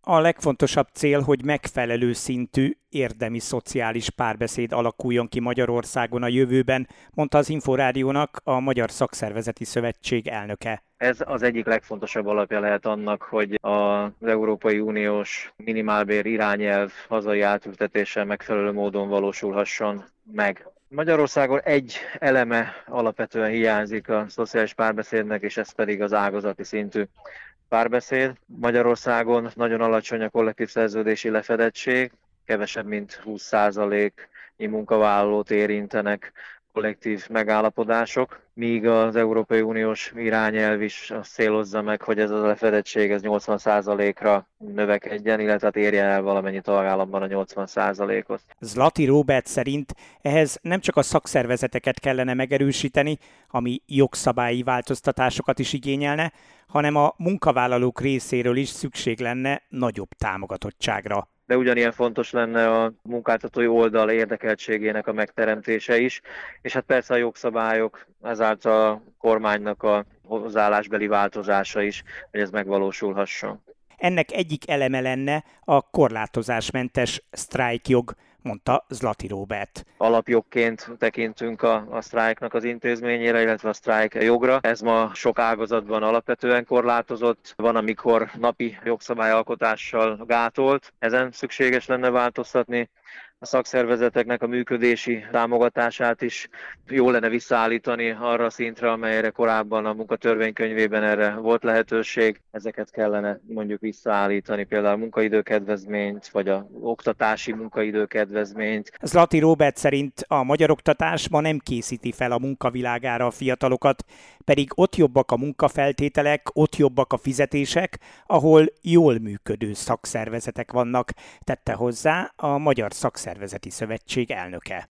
A legfontosabb cél, hogy megfelelő szintű, érdemi szociális párbeszéd alakuljon ki Magyarországon a jövőben, mondta az Inforádiónak a Magyar Szakszervezeti Szövetség elnöke. Ez az egyik legfontosabb alapja lehet annak, hogy az Európai Uniós minimálbér irányelv hazai átültetése megfelelő módon valósulhasson meg. Magyarországon egy eleme alapvetően hiányzik a szociális párbeszédnek, és ez pedig az ágazati szintű párbeszéd. Magyarországon nagyon alacsony a kollektív szerződési lefedettség, kevesebb mint 20%-nyi munkavállalót érintenek kollektív megállapodások, míg az Európai Uniós irányelv is azt célozza meg, hogy ez a lefedettség 80%-ra növekedjen, illetve érjen el valamennyi tagállamban a 80%-ot. Zlati Róbert szerint ehhez nem csak a szakszervezeteket kellene megerősíteni, ami jogszabályi változtatásokat is igényelne, hanem a munkavállalók részéről is szükség lenne nagyobb támogatottságra. De ugyanilyen fontos lenne a munkáltatói oldal érdekeltségének a megteremtése is, és hát persze a jogszabályok, ezáltal a kormánynak a hozzáállásbeli változása is, hogy ez megvalósulhasson. Ennek egyik eleme lenne a korlátozásmentes sztrájkjog, mondta Zlati Róbert. Alapjogként tekintünk a sztrájknak az intézményére, illetve a sztrájk jogra. Ez ma sok ágazatban alapvetően korlátozott, van, amikor napi jogszabályalkotással gátolt. Ezen szükséges lenne változtatni. A szakszervezeteknek a működési támogatását is jó lenne visszaállítani arra a szintre, amelyre korábban a munkatörvénykönyvében erre volt lehetőség. Ezeket kellene mondjuk visszaállítani, például a munkaidőkedvezményt, vagy a oktatási munkaidőkedvezményt. Zlati Róbert szerint a magyar oktatás ma nem készíti fel a munkavilágára a fiatalokat, pedig ott jobbak a munkafeltételek, ott jobbak a fizetések, ahol jól működő szakszervezetek vannak, tette hozzá a Magyar Szakszervezeti Szövetség elnöke.